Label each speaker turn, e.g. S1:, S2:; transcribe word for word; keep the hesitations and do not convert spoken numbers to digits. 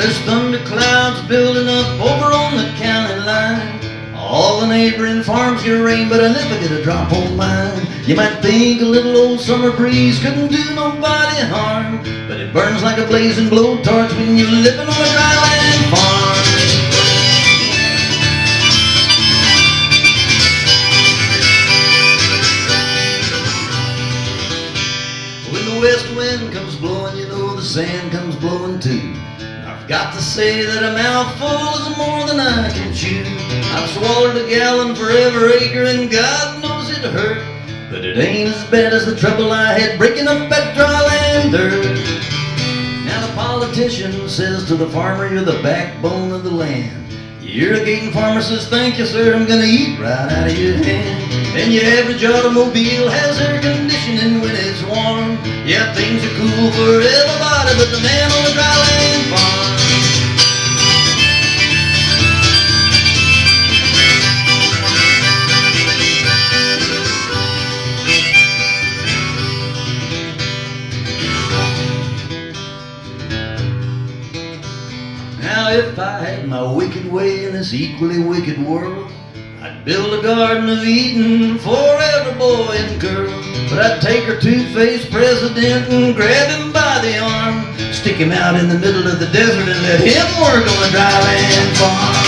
S1: There's thunder clouds building up over on the county line. All the neighboring farms get rain, but I never get a drop on mine. You might think a little old summer breeze couldn't do nobody harm, but it burns like a blazing blowtorch when you're living on a dryland farm. When the west wind comes blowing, you know the sand comes blowing too. I've got to say that a mouthful is more than I can chew. I've swallowed a gallon for every acre, and God knows it hurt, but it ain't as bad as the trouble I had breaking up that dryland dirt. Now the politician says to the farmer, you're the backbone of the land. The irrigating farmer says, thank you sir, I'm gonna eat right out of your hand. And your average automobile has air conditioning when it's warm. Yeah, things are cool for everybody but the man on the dryland farm. Now if I had my wicked way in this equally wicked world, I'd build a garden of Eden for every boy and girl. But I'd take our two-faced president and grab him by the arm, stick him out in the middle of the desert and let him work on the dryland farm.